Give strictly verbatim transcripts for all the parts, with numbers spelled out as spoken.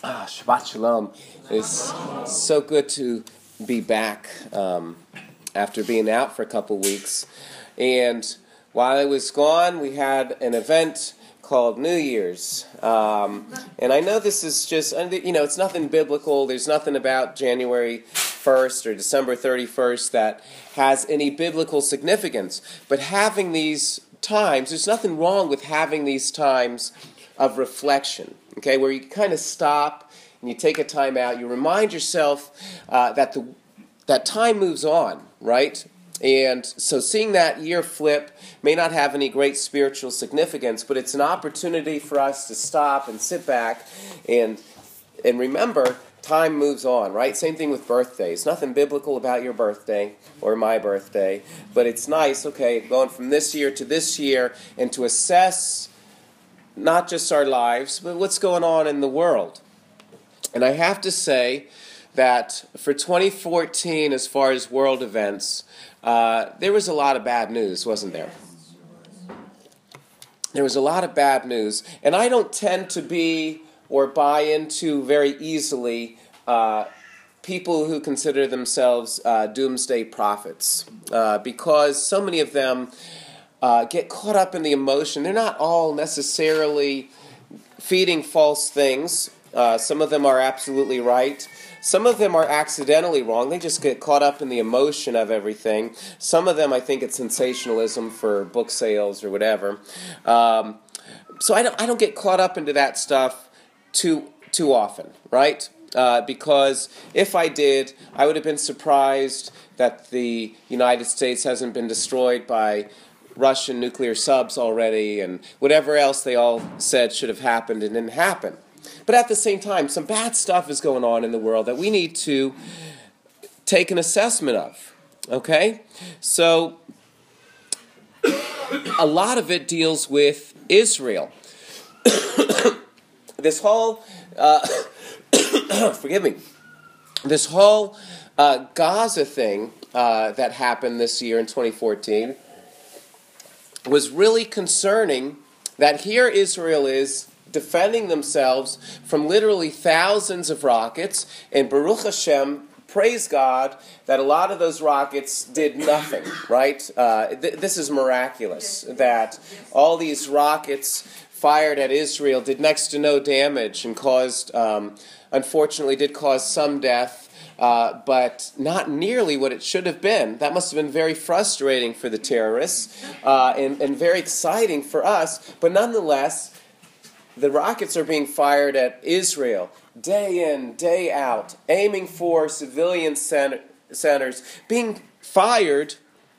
Ah, Shabbat Shalom. It's so good to be back um, after being out for a couple weeks. And while I was gone, we had an event called New Year's. Um, and I know this is just, you know, it's nothing biblical. There's nothing about January first or December thirty-first that has any biblical significance. But having these times, there's nothing wrong with having these times of reflection, okay, where you kind of stop and you take a time out. You remind yourself uh, that the that time moves on, right? And so seeing that year flip may not have any great spiritual significance, but it's an opportunity for us to stop and sit back and and remember time moves on, right? Same thing with birthdays. Nothing biblical about your birthday or my birthday, but it's nice, okay, going from this year to this year and to assess not just our lives, but what's going on in the world. And I have to say that for twenty fourteen, as far as world events, uh, there was a lot of bad news, wasn't there? There was a lot of bad news. And I don't tend to be or buy into very easily uh, people who consider themselves uh, doomsday prophets, uh, because so many of them Uh, get caught up in the emotion. They're not all necessarily feeding false things. Uh, some of them are absolutely right. Some of them are accidentally wrong. They just get caught up in the emotion of everything. Some of them, I think, it's sensationalism for book sales or whatever. Um, so I don't, I don't get caught up into that stuff too too often, right? Uh, because if I did, I would have been surprised that the United States hasn't been destroyed by Russian nuclear subs already, and whatever else they all said should have happened and didn't happen. But at the same time, some bad stuff is going on in the world that we need to take an assessment of, okay? So, a lot of it deals with Israel. This whole, uh, forgive me, this whole uh, Gaza thing uh, that happened this year in twenty fourteen was really concerning, that here Israel is defending themselves from literally thousands of rockets, and Baruch Hashem, praise God, that a lot of those rockets did nothing, right? Uh, th- this is miraculous, that all these rockets fired at Israel did next to no damage and caused, um, unfortunately, did cause some death, Uh, but not nearly what it should have been. That must have been very frustrating for the terrorists uh, and, and very exciting for us. But nonetheless, the rockets are being fired at Israel day in, day out, aiming for civilian center, centers, being fired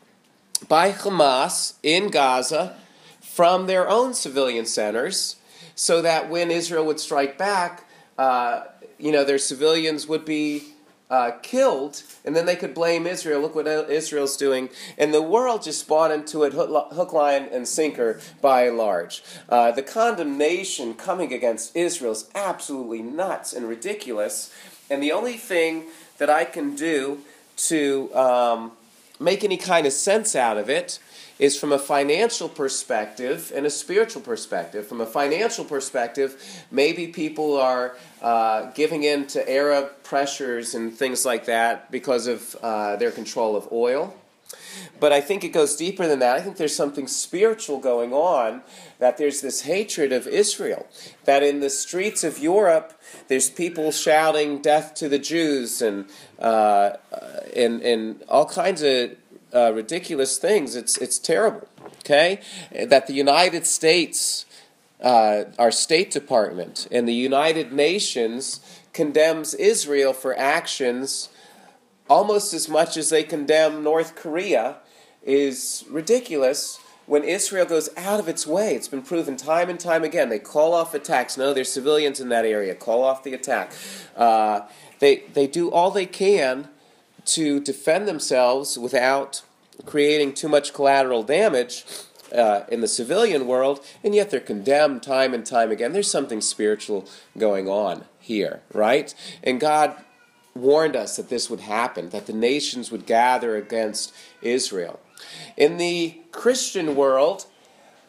by Hamas in Gaza from their own civilian centers, so that when Israel would strike back, uh, you know, their civilians would be Uh, killed, and then they could blame Israel. Look what Israel's doing. And the world just bought into it hook, line, and sinker by and large. Uh, the condemnation coming against Israel is absolutely nuts and ridiculous. And the only thing that I can do to um, make any kind of sense out of it is from a financial perspective and a spiritual perspective. From a financial perspective, maybe people are uh, giving in to Arab pressures and things like that because of uh, their control of oil. But I think it goes deeper than that. I think there's something spiritual going on, that there's this hatred of Israel, that in the streets of Europe, there's people shouting death to the Jews and uh, and, and all kinds of Uh, ridiculous things. It's it's terrible, okay? That the United States, uh, our State Department, and the United Nations condemns Israel for actions almost as much as they condemn North Korea is ridiculous when Israel goes out of its way. It's been proven time and time again. They call off attacks. No, there's civilians in that area. Call off the attack. Uh, they they do all they can to defend themselves without creating too much collateral damage uh, in the civilian world, and yet they're condemned time and time again. There's something spiritual going on here, right? And God warned us that this would happen, that the nations would gather against Israel. In the Christian world,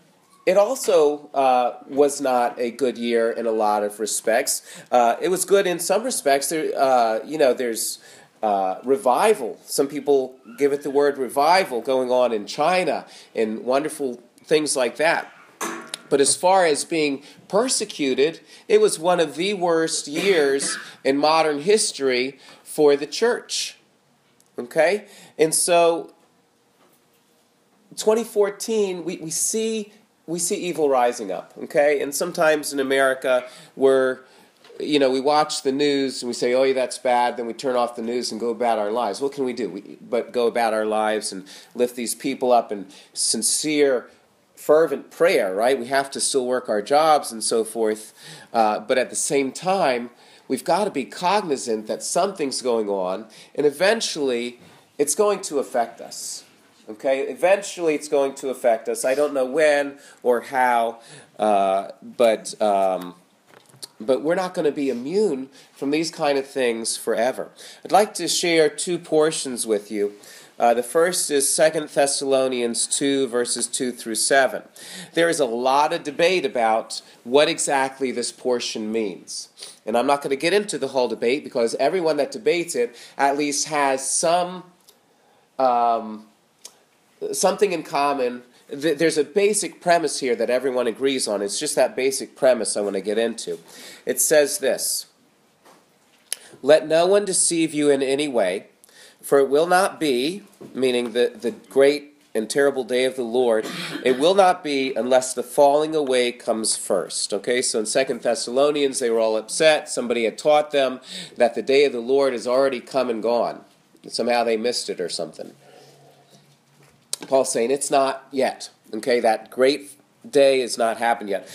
it also uh, was not a good year in a lot of respects. Uh, it was good in some respects. There, uh, you know, there's uh, revival. Some people give it the word revival going on in China and wonderful things like that. But as far as being persecuted, it was one of the worst years in modern history for the church. Okay? And so, twenty fourteen, we, we see we see evil rising up. Okay? And sometimes in America, we're, you know, we watch the news and we say, oh, yeah, that's bad. Then we turn off the news and go about our lives. What can we do? We, but go about our lives and lift these people up in sincere, fervent prayer, right? We have to still work our jobs and so forth. Uh, but at the same time, we've got to be cognizant that something's going on, and eventually it's going to affect us. Okay? Eventually it's going to affect us. I don't know when or how, uh, but um, but we're not going to be immune from these kind of things forever. I'd like to share two portions with you. Uh, the first is Second Thessalonians two, verses two through seven. There is a lot of debate about what exactly this portion means. And I'm not going to get into the whole debate because everyone that debates it at least has some um, something in common. There's a basic premise here that everyone agrees on. It's just that basic premise I want to get into. It says this: "Let no one deceive you in any way, for it will not be," meaning the, the great and terrible day of the Lord, "it will not be unless the falling away comes first." Okay, so in Second Thessalonians, they were all upset. Somebody had taught them that the day of the Lord has already come and gone. Somehow they missed it or something. Paul's saying it's not yet. Okay, that great day has not happened yet.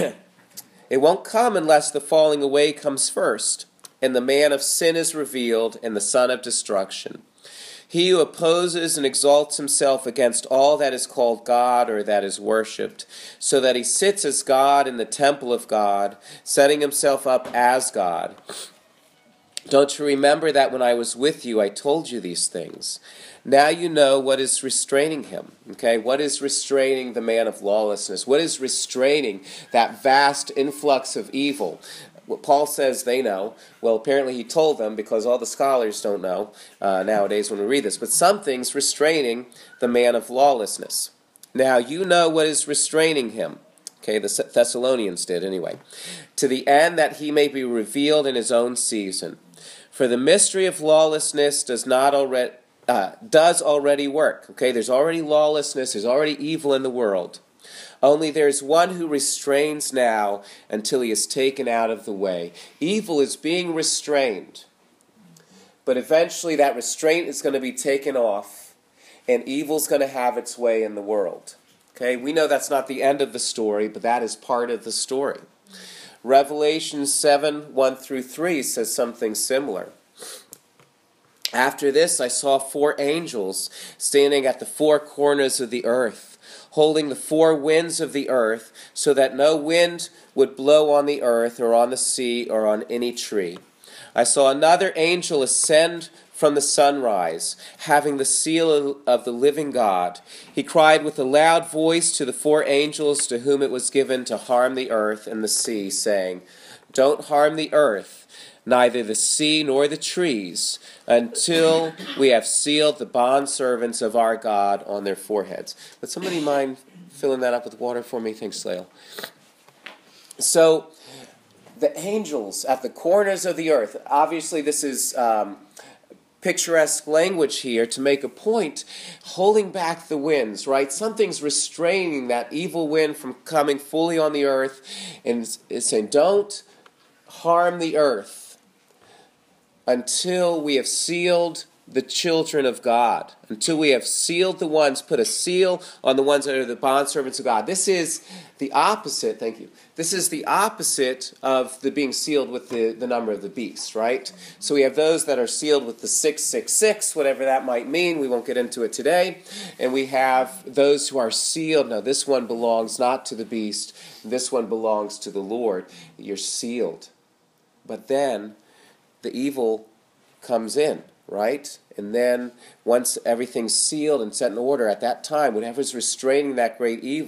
It won't come unless the falling away comes first, and the man of sin is revealed, and the son of destruction. He who opposes and exalts himself against all that is called God or that is worshipped, so that he sits as God in the temple of God, setting himself up as God. Don't you remember that when I was with you, I told you these things? Now you know what is restraining him. Okay, what is restraining the man of lawlessness? What is restraining that vast influx of evil? What Paul says they know. Well, apparently he told them because all the scholars don't know uh, nowadays when we read this. But something's restraining the man of lawlessness. Now you know what is restraining him. Okay, the Thessalonians did anyway. To the end that he may be revealed in his own season. For the mystery of lawlessness does not already uh, does already work. Okay, there's already lawlessness. There's already evil in the world. Only there's one who restrains now until he is taken out of the way. Evil is being restrained. But eventually that restraint is going to be taken off, and evil's going to have its way in the world. Okay, we know that's not the end of the story, but that is part of the story. Revelation seven, one through three says something similar. After this I saw four angels standing at the four corners of the earth, holding the four winds of the earth, so that no wind would blow on the earth or on the sea or on any tree. I saw another angel ascend from the sunrise, having the seal of the living God. He cried with a loud voice to the four angels to whom it was given to harm the earth and the sea, saying, "Don't harm the earth, neither the sea nor the trees, until we have sealed the bondservants of our God on their foreheads." Would somebody mind filling that up with water for me? Thanks, Lael. So, the angels at the corners of the earth, obviously this is um, picturesque language here to make a point, holding back the winds, right? Something's restraining that evil wind from coming fully on the earth, and it's saying, don't harm the earth until we have sealed the children of God, until we have sealed the ones, put a seal on the ones that are the bondservants of God. This is the opposite, thank you, this is the opposite of the being sealed with the, the number of the beast, right? So we have those that are sealed with the six six six, whatever that might mean, we won't get into it today, and we have those who are sealed. Now this one belongs not to the beast, this one belongs to the Lord. You're sealed. But then the evil comes in, right? And then once everything's sealed and set in order, at that time, whatever's restraining that great evil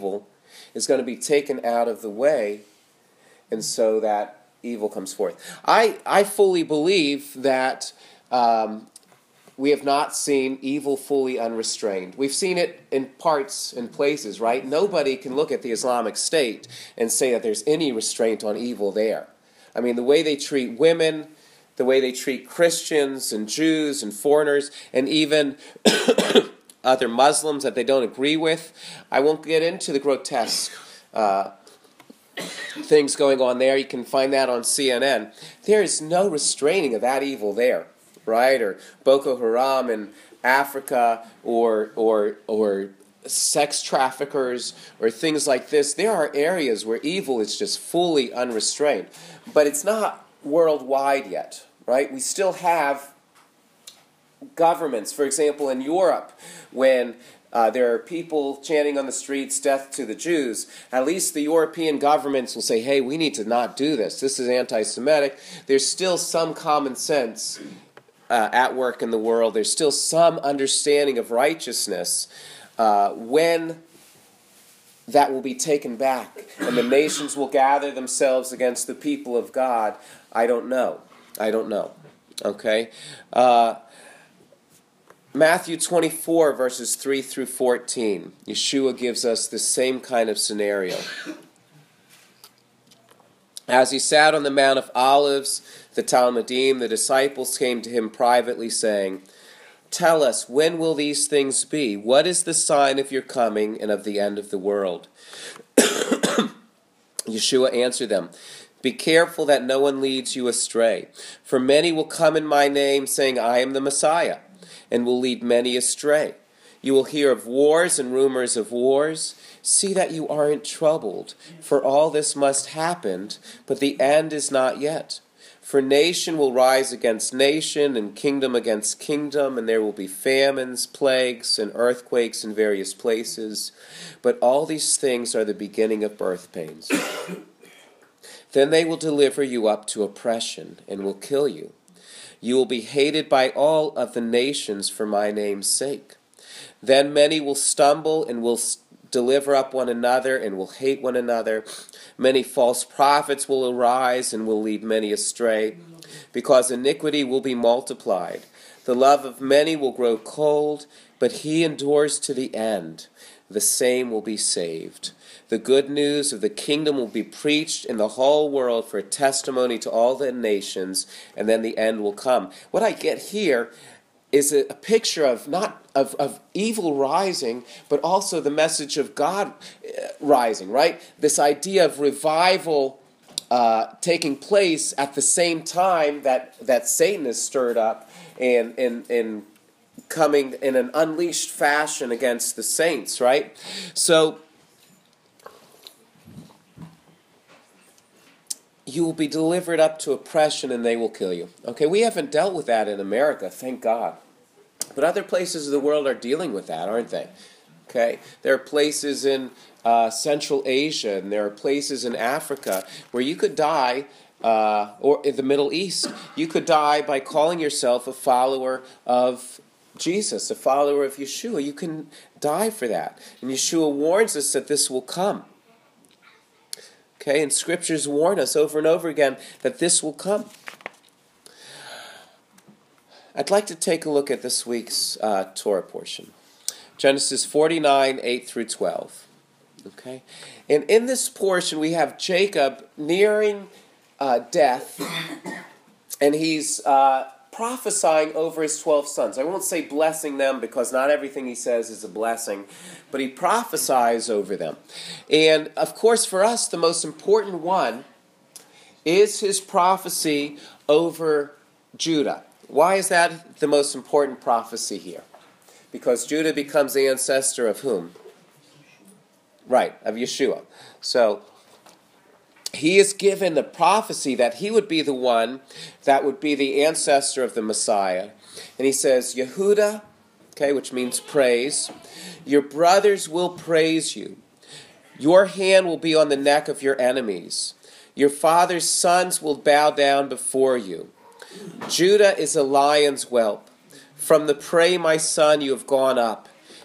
is going to be taken out of the way, and so that evil comes forth. I, I fully believe that um, we have not seen evil fully unrestrained. We've seen it in parts and places, right? Nobody can look at the Islamic State and say that there's any restraint on evil there. I mean, the way they treat women, the way they treat Christians and Jews and foreigners, and even other Muslims that they don't agree with. I won't get into the grotesque uh, things going on there. You can find that on C N N. There is no restraining of that evil there, right? Or Boko Haram in Africa, or or or sex traffickers, or things like this. There are areas where evil is just fully unrestrained. But it's not worldwide yet, right? We still have governments, for example, in Europe, when uh, there are people chanting on the streets, "Death to the Jews," at least the European governments will say, hey, we need to not do this. This is anti-Semitic. There's still some common sense uh, at work in the world. There's still some understanding of righteousness uh, when that will be taken back and the nations will gather themselves against the people of God. I don't know. I don't know. Okay? Uh, Matthew twenty-four, verses three through fourteen. Yeshua gives us the same kind of scenario. As he sat on the Mount of Olives, the Talmudim, the disciples came to him privately, saying, "Tell us, when will these things be? What is the sign of your coming and of the end of the world?" Yeshua answered them, "Be careful that no one leads you astray. For many will come in my name, saying, 'I am the Messiah,' and will lead many astray. You will hear of wars and rumors of wars. See that you aren't troubled, for all this must happen, but the end is not yet. For nation will rise against nation, and kingdom against kingdom, and there will be famines, plagues, and earthquakes in various places. But all these things are the beginning of birth pains. Then they will deliver you up to oppression, and will kill you. You will be hated by all of the nations for my name's sake. Then many will stumble and will deliver up one another and will hate one another. Many false prophets will arise and will lead many astray, because iniquity will be multiplied. The love of many will grow cold, but he endures to the end. The same will be saved. The good news of the kingdom will be preached in the whole world for a testimony to all the nations, and then the end will come." What I get here is a, a picture of not of, of evil rising, but also the message of God rising, right? This idea of revival uh, taking place at the same time that, that Satan is stirred up and, and, and coming in an unleashed fashion against the saints, right? So you will be delivered up to oppression and they will kill you. Okay, we haven't dealt with that in America, thank God. But other places of the world are dealing with that, aren't they? Okay, there are places in uh, Central Asia, and there are places in Africa where you could die, uh, or in the Middle East, you could die by calling yourself a follower of Jesus, a follower of Yeshua. You can die for that. And Yeshua warns us that this will come. Okay, and scriptures warn us over and over again that this will come. I'd like to take a look at this week's uh, Torah portion. Genesis forty-nine, eight through twelve. Okay, and in this portion we have Jacob nearing uh, death, and he's uh, prophesying over his twelve sons. I won't say blessing them, because not everything he says is a blessing, but he prophesies over them. And of course, for us, the most important one is his prophecy over Judah. Why is that the most important prophecy here? Because Judah becomes the ancestor of whom? Right, of Yeshua. So he is given the prophecy that he would be the one that would be the ancestor of the Messiah. And he says, Yehuda, okay, which means praise, your brothers will praise you. Your hand will be on the neck of your enemies. Your father's sons will bow down before you. Judah is a lion's whelp. From the prey, my son, you have gone up.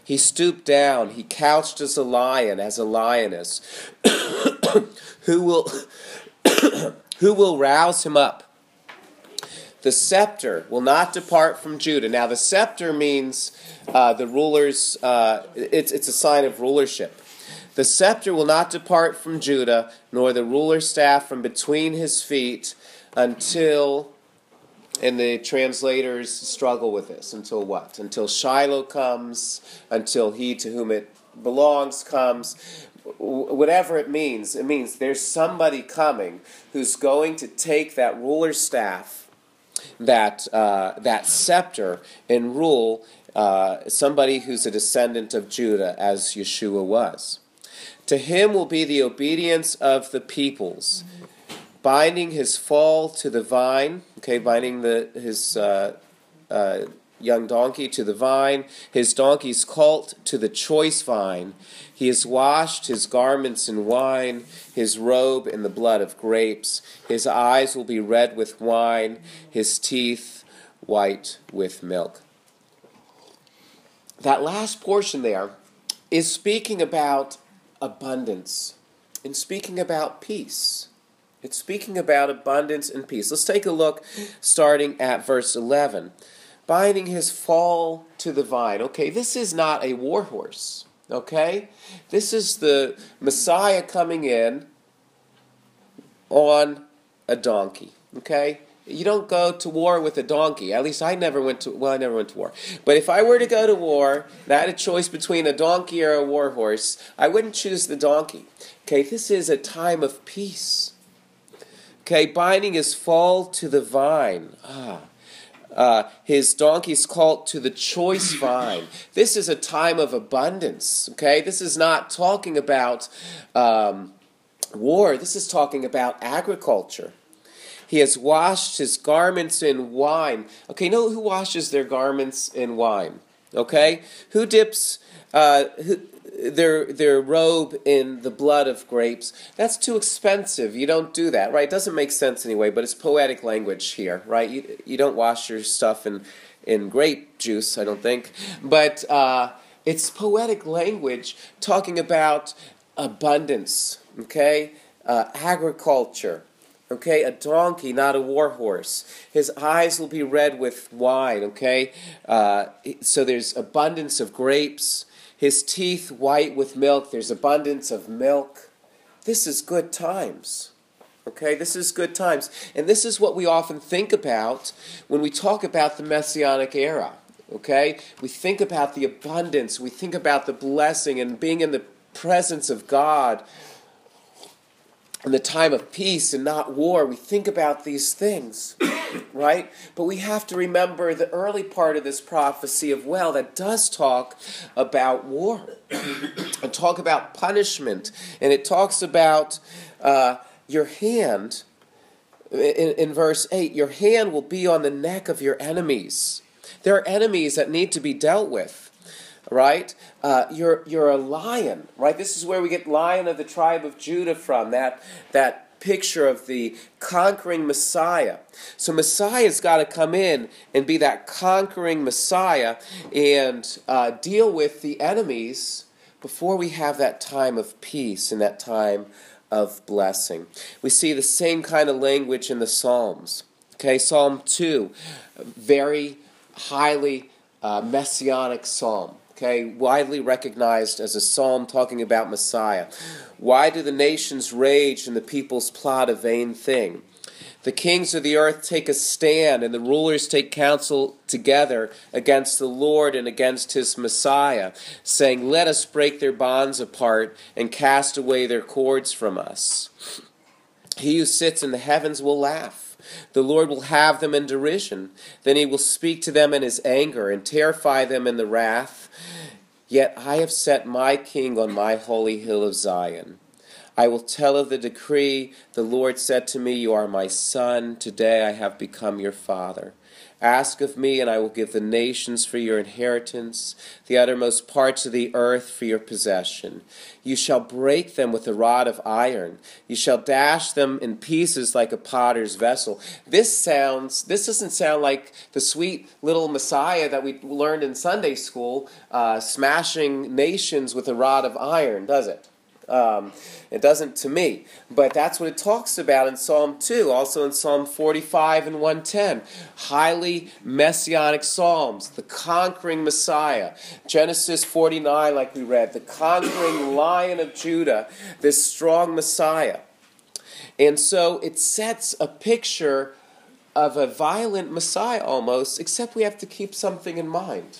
He stooped down. He couched as a lion, as a lioness. Who will, who will rouse him up? The scepter will not depart from Judah. Now, the scepter means uh, the ruler's, uh, it's, it's a sign of rulership. The scepter will not depart from Judah, nor the ruler's staff from between his feet, until, and the translators struggle with this, until what? Until Shiloh comes, until he to whom it belongs comes. Whatever it means, it means there's somebody coming who's going to take that ruler's staff, that uh, that scepter, and rule, uh, somebody who's a descendant of Judah, as Yeshua was. To him will be the obedience of the peoples, binding his fall to the vine, okay, binding the his uh, uh, young donkey to the vine, his donkey's colt to the choice vine. He has washed his garments in wine, his robe in the blood of grapes. His eyes will be red with wine, his teeth white with milk. That last portion there is speaking about abundance and speaking about peace. It's speaking about abundance and peace. Let's take a look starting at verse eleven. Binding his fall to the vine. Okay, this is not a war horse. Okay? This is the Messiah coming in on a donkey. Okay? You don't go to war with a donkey. At least I never went to, well, I never went to war. But if I were to go to war, and I had a choice between a donkey or a war horse, I wouldn't choose the donkey. Okay, this is a time of peace. Okay, binding his fall to the vine. Ah. Uh, his donkey's colt to the choice vine. This is a time of abundance, okay? This is not talking about um, war. This is talking about agriculture. He has washed his garments in wine. Okay, you know who washes their garments in wine? Okay? Who dips uh, who, their their robe in the blood of grapes? That's too expensive. You don't do that, right? It doesn't make sense anyway, but it's poetic language here, right? You, you don't wash your stuff in, in grape juice, I don't think. But uh, it's poetic language talking about abundance, okay? Uh, agriculture. Okay, a donkey, not a war horse. His eyes will be red with wine, okay? Uh, so there's abundance of grapes. His teeth white with milk. There's abundance of milk. This is good times, okay? This is good times. And this is what we often think about when we talk about the Messianic era, okay? We think about the abundance. We think about the blessing and being in the presence of God in the time of peace and not war. We think about these things, right? But we have to remember the early part of this prophecy of well that does talk about war and talk about punishment. And it talks about uh, your hand, in, in verse eight, your hand will be on the neck of your enemies. There are enemies that need to be dealt with. Right? Uh, you're you're a lion, right? This is where we get Lion of the tribe of Judah from, that, that picture of the conquering Messiah. So Messiah's got to come in and be that conquering Messiah and uh, deal with the enemies before we have that time of peace and that time of blessing. We see the same kind of language in the Psalms. Okay, Psalm two, very highly uh, messianic psalm. Okay, widely recognized as a psalm talking about Messiah. Why do the nations rage and the peoples plot a vain thing? The kings of the earth take a stand, and the rulers take counsel together against the Lord and against his Messiah, saying, let us break their bonds apart and cast away their cords from us. He who sits in the heavens will laugh. The Lord will have them in derision. Then he will speak to them in his anger and terrify them in the wrath. Yet I have set my king on my holy hill of Zion. I will tell of the decree. The Lord said to me, you are my son. Today I have become your father. Ask of me, and I will give the nations for your inheritance, the uttermost parts of the earth for your possession. You shall break them with a rod of iron. You shall dash them in pieces like a potter's vessel. This sounds, this doesn't sound like the sweet little Messiah that we learned in Sunday school, uh, smashing nations with a rod of iron, does it? Um, it doesn't to me, but that's what it talks about in Psalm two, also in Psalm forty-five and one ten. Highly messianic psalms, the conquering Messiah. Genesis forty-nine, like we read, the conquering Lion of Judah, this strong Messiah. And so it sets a picture of a violent Messiah almost, except we have to keep something in mind.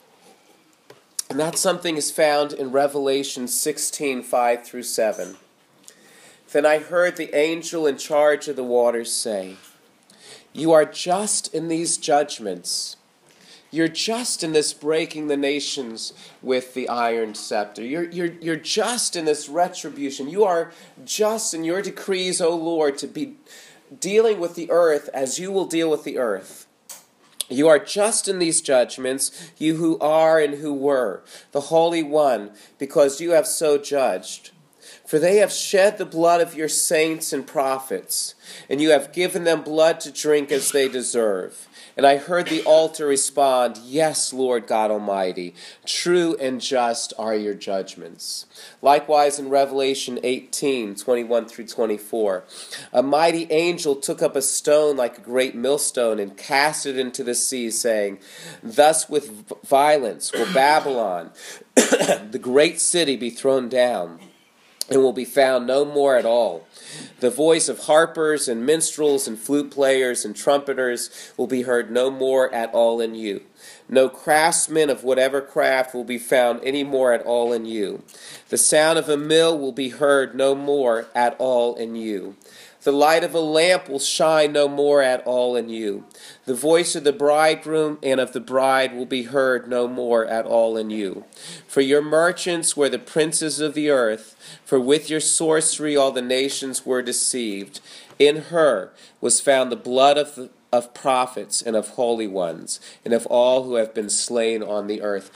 And that something is found in Revelation sixteen, five through seven. Then I heard the angel in charge of the waters say, you are just in these judgments. You're just in this breaking the nations with the iron scepter. You're, you're, you're just in this retribution. You are just in your decrees, O Lord, to be dealing with the earth as you will deal with the earth. You are just in these judgments, you who are and who were, the Holy One, because you have so judged. For they have shed the blood of your saints and prophets, and you have given them blood to drink as they deserve. And I heard the altar respond, yes, Lord God Almighty, true and just are your judgments. Likewise in Revelation eighteen, twenty-one through twenty-four, a mighty angel took up a stone like a great millstone and cast it into the sea, saying, thus with violence will Babylon, the great city, be thrown down, and will be found no more at all. The voice of harpers and minstrels and flute players and trumpeters will be heard no more at all in you. No craftsman of whatever craft will be found any more at all in you. The sound of a mill will be heard no more at all in you. The light of a lamp will shine no more at all in you. The voice of the bridegroom and of the bride will be heard no more at all in you. For your merchants were the princes of the earth, for with your sorcery all the nations were deceived. In her was found the blood of the, of prophets and of holy ones, and of all who have been slain on the earth.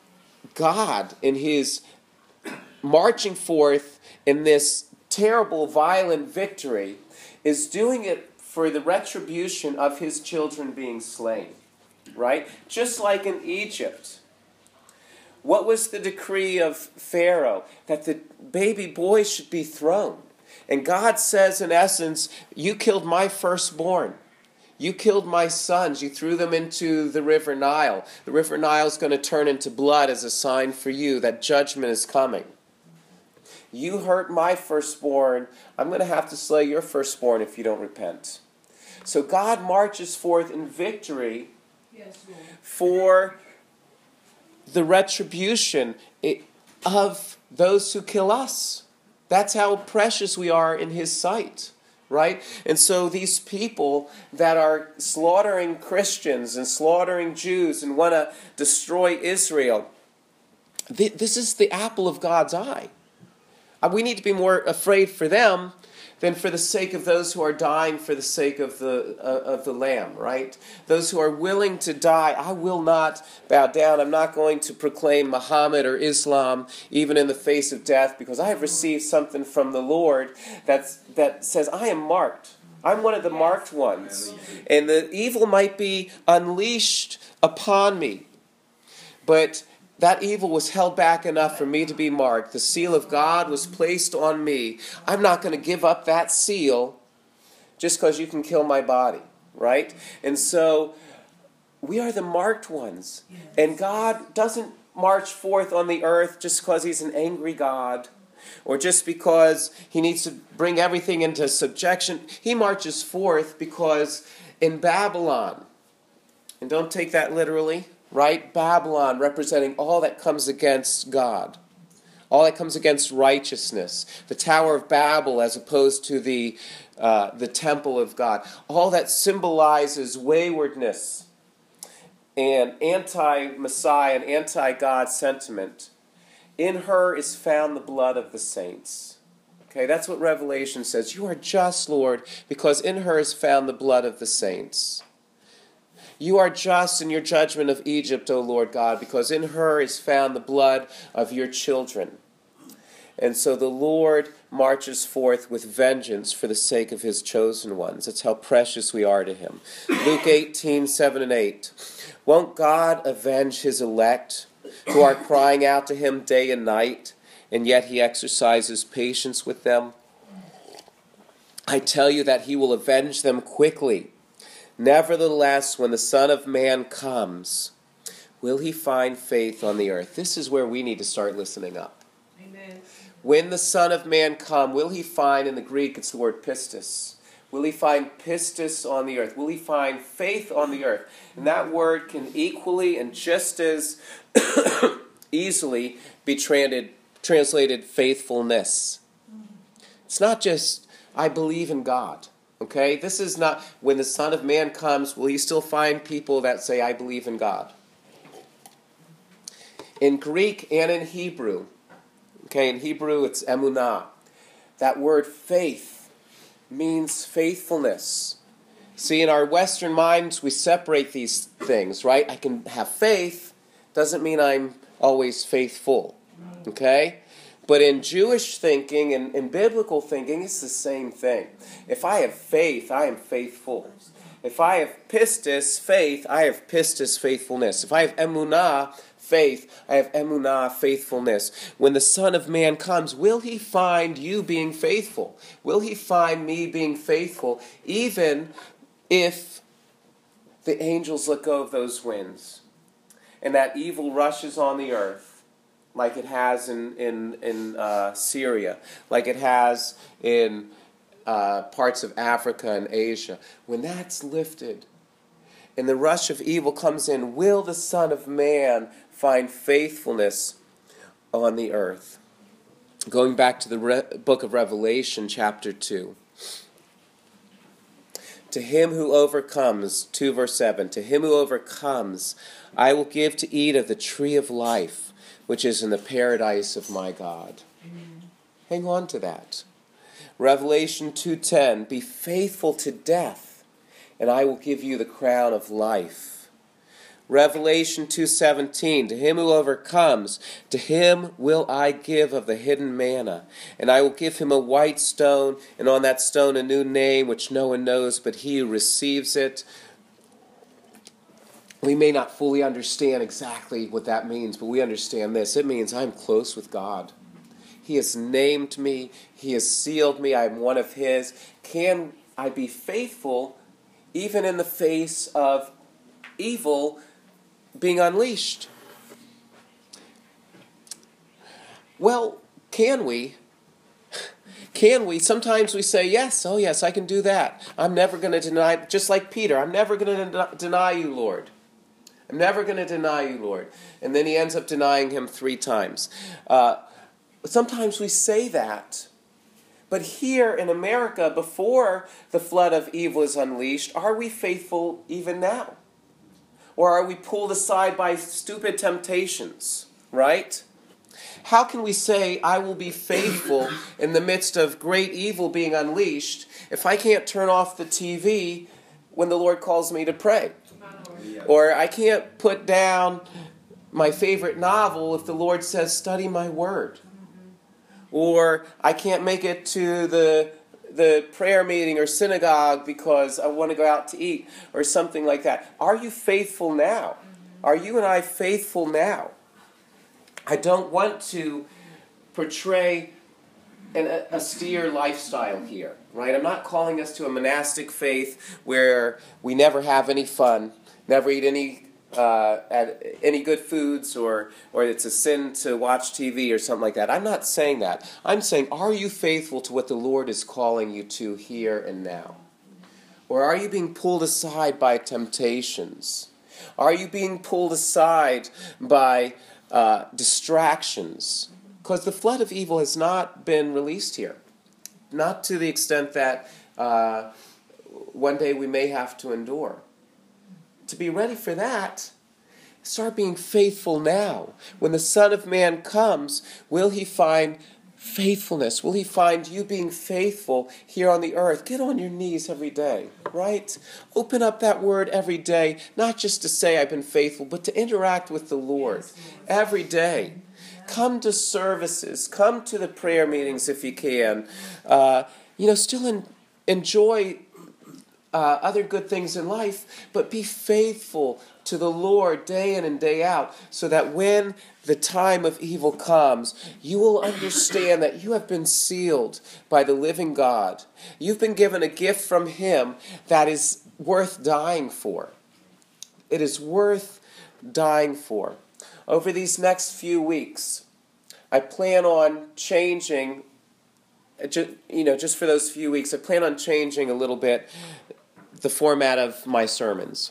God, in his marching forth in this terrible, violent victory, is doing it for the retribution of his children being slain, right? Just like in Egypt. What was the decree of Pharaoh? That the baby boy should be thrown. And God says, in essence, you killed my firstborn. You killed my sons. You threw them into the river Nile. The river Nile is going to turn into blood as a sign for you that judgment is coming. You hurt my firstborn. I'm going to have to slay your firstborn if you don't repent. So God marches forth in victory for the retribution of those who kill us. That's how precious we are in his sight, right? And so these people that are slaughtering Christians and slaughtering Jews and want to destroy Israel, this is the apple of God's eye. We need to be more afraid for them than for the sake of those who are dying for the sake of the uh, of the Lamb, right? Those who are willing to die. I will not bow down. I'm not going to proclaim Muhammad or Islam even in the face of death, because I have received something from the Lord that's, that says I am marked. I'm one of the marked ones. And the evil might be unleashed upon me, but that evil was held back enough for me to be marked. The seal of God was placed on me. I'm not going to give up that seal just because you can kill my body, right? And so we are the marked ones. And God doesn't march forth on the earth just because he's an angry God or just because he needs to bring everything into subjection. He marches forth because in Babylon, and don't take that literally, right? Babylon representing all that comes against God. All that comes against righteousness. The Tower of Babel as opposed to the, uh, the temple of God. All that symbolizes waywardness and anti-Messiah and anti-God sentiment. In her is found the blood of the saints. Okay, that's what Revelation says. You are just, Lord, because in her is found the blood of the saints. You are just in your judgment of Egypt, O Lord God, because in her is found the blood of your children. And so the Lord marches forth with vengeance for the sake of his chosen ones. That's how precious we are to him. Luke eighteen, seven and eight. Won't God avenge his elect who are crying out to him day and night, and yet he exercises patience with them? I tell you that he will avenge them quickly. Nevertheless, when the Son of Man comes, will he find faith on the earth? This is where we need to start listening up. Amen. When the Son of Man come, will he find, in the Greek it's the word pistis, will he find pistis on the earth? Will he find faith on the earth? And that word can equally and just as easily be translated, translated faithfulness. It's not just, I believe in God. Okay? This is not, when the Son of Man comes, will he still find people that say, I believe in God? In Greek and in Hebrew, okay, in Hebrew it's emunah. That word faith means faithfulness. See, in our Western minds, we separate these things, right? I can have faith, doesn't mean I'm always faithful. Okay? But in Jewish thinking and in biblical thinking, it's the same thing. If I have faith, I am faithful. If I have pistis, faith, I have pistis, faithfulness. If I have emunah, faith, I have emunah, faithfulness. When the Son of Man comes, will he find you being faithful? Will he find me being faithful, even if the angels let go of those winds and that evil rushes on the earth? Like it has in in in uh, Syria, like it has in uh, parts of Africa and Asia. When that's lifted, and the rush of evil comes in, will the Son of Man find faithfulness on the earth? Going back to the Re- book of Revelation, chapter two. To him who overcomes, two verse seven, to him who overcomes, I will give to eat of the tree of life, which is in the paradise of my God. Amen. Hang on to that. Revelation two ten, be faithful to death, and I will give you the crown of life. Revelation two seventeen, to him who overcomes, to him will I give of the hidden manna, and I will give him a white stone, and on that stone a new name which no one knows but he who receives it. We may not fully understand exactly what that means, but we understand this. It means I'm close with God. He has named me. He has sealed me. I'm one of his. Can I be faithful even in the face of evil being unleashed? Well, can we? Can we? Sometimes we say, yes, oh yes, I can do that. I'm never going to deny, just like Peter, I'm never going to deny you, Lord. I'm never going to deny you, Lord. And then he ends up denying him three times. Uh, sometimes we say that. But here in America, before the flood of evil is unleashed, are we faithful even now? Or are we pulled aside by stupid temptations, right? How can we say, I will be faithful in the midst of great evil being unleashed if I can't turn off the T V when the Lord calls me to pray? Or I can't put down my favorite novel if the Lord says, study my word. Or I can't make it to the the prayer meeting or synagogue because I want to go out to eat or something like that. Are you faithful now? Are you and I faithful now? I don't want to portray an austere lifestyle here, right? I'm not calling us to a monastic faith where we never have any fun, never eat any uh, at any good foods, or or it's a sin to watch T V or something like that. I'm not saying that. I'm saying, are you faithful to what the Lord is calling you to here and now? Or are you being pulled aside by temptations? Are you being pulled aside by uh, distractions? Because the flood of evil has not been released here. Not to the extent that uh, one day we may have to endure. To be ready for that, start being faithful now. When the Son of Man comes, will he find faithfulness? Will he find you being faithful here on the earth? Get on your knees every day, right? Open up that word every day, not just to say I've been faithful, but to interact with the Lord every day. Come to services. Come to the prayer meetings if you can. Uh, you know, still in, enjoy uh, other good things in life, but be faithful to the Lord day in and day out, so that when the time of evil comes, you will understand that you have been sealed by the living God. You've been given a gift from Him that is worth dying for. It is worth dying for. Over these next few weeks, I plan on changing, you know, just for those few weeks, I plan on changing a little bit the format of my sermons.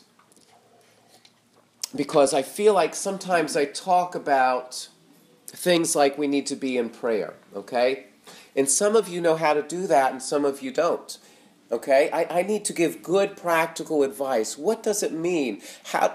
Because I feel like sometimes I talk about things like we need to be in prayer, okay? And some of you know how to do that and some of you don't, okay? I, I need to give good practical advice. What does it mean? How,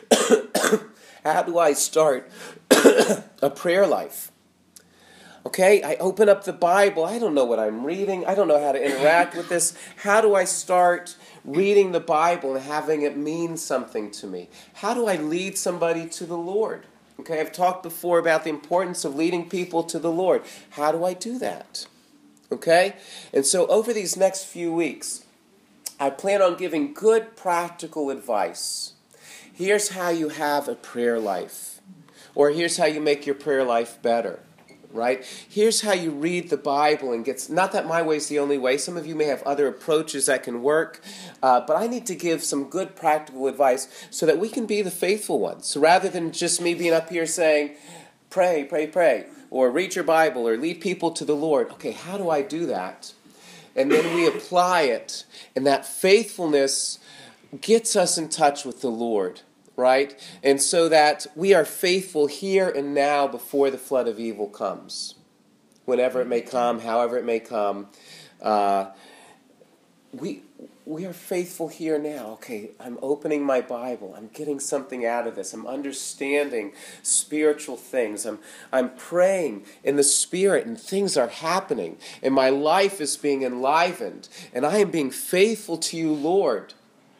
how do I start a prayer life? Okay, I open up the Bible. I don't know what I'm reading. I don't know how to interact with this. How do I start reading the Bible and having it mean something to me? How do I lead somebody to the Lord? Okay, I've talked before about the importance of leading people to the Lord. How do I do that? Okay, and so over these next few weeks, I plan on giving good practical advice. Here's how you have a prayer life. Or here's how you make your prayer life better. Right? Here's how you read the Bible and get, not that my way is the only way. Some of you may have other approaches that can work, uh, but I need to give some good practical advice so that we can be the faithful ones. So rather than just me being up here saying, pray, pray, pray, or read your Bible, or lead people to the Lord. Okay, how do I do that? And then we apply it, and that faithfulness gets us in touch with the Lord. Right? And so that we are faithful here and now before the flood of evil comes. Whenever it may come, however it may come. Uh, we we are faithful here now. Okay, I'm opening my Bible. I'm getting something out of this. I'm understanding spiritual things. I'm I'm praying in the Spirit and things are happening. And my life is being enlivened. And I am being faithful to you, Lord.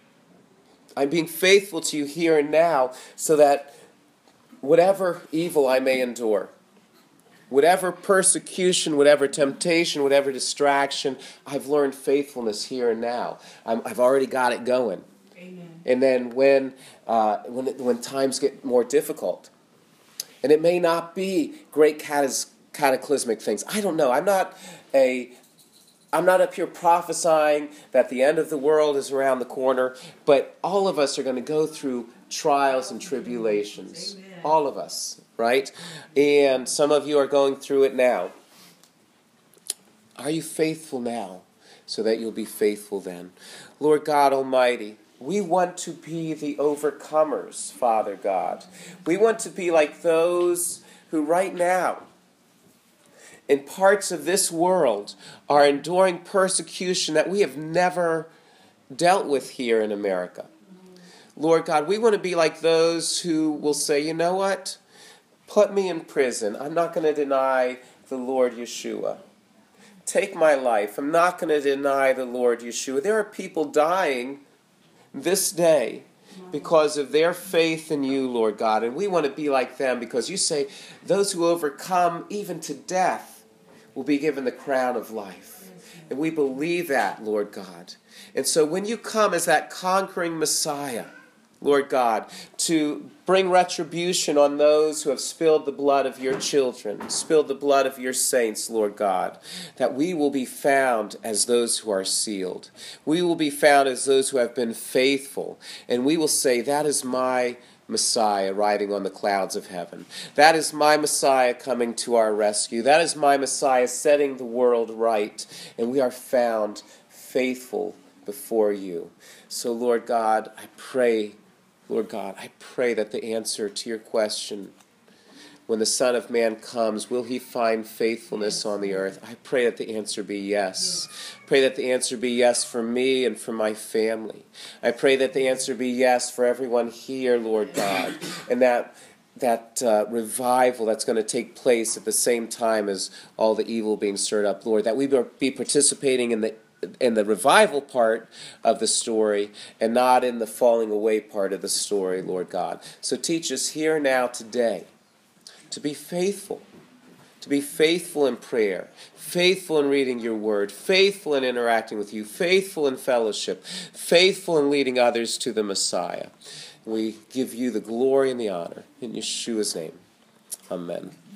I'm being faithful to you here and now so that whatever evil I may endure, whatever persecution, whatever temptation, whatever distraction, I've learned faithfulness here and now. I'm, I've already got it going. Amen. And then when, uh, when, when times get more difficult, and it may not be great cataclysmic things. I don't know. I'm not a... I'm not up here prophesying that the end of the world is around the corner, but all of us are going to go through trials and tribulations. Amen. All of us, right? And some of you are going through it now. Are you faithful now so that you'll be faithful then? Lord God Almighty, we want to be the overcomers, Father God. We want to be like those who right now in parts of this world are enduring persecution that we have never dealt with here in America. Lord God, we want to be like those who will say, you know what? Put me in prison. I'm not going to deny the Lord Yeshua. Take my life. I'm not going to deny the Lord Yeshua. There are people dying this day because of their faith in you, Lord God. And we want to be like them because you say those who overcome even to death will be given the crown of life. And we believe that, Lord God. And so when you come as that conquering Messiah, Lord God, to bring retribution on those who have spilled the blood of your children, spilled the blood of your saints, Lord God, that we will be found as those who are sealed. We will be found as those who have been faithful. And we will say, that is my Messiah riding on the clouds of heaven. That is my Messiah coming to our rescue. That is my Messiah setting the world right. And we are found faithful before you. So, Lord God, I pray, Lord God, I pray that the answer to your question, when the Son of Man comes, will he find faithfulness on the earth? I pray that the answer be yes. Pray that the answer be yes for me and for my family. I pray that the answer be yes for everyone here, Lord God, and that that uh, revival that's going to take place at the same time as all the evil being stirred up, Lord, that we be participating in the in the revival part of the story and not in the falling away part of the story, Lord God. So teach us here now today to be faithful, to be faithful in prayer, faithful in reading your word, faithful in interacting with you, faithful in fellowship, faithful in leading others to the Messiah. We give you the glory and the honor. In Yeshua's name, amen.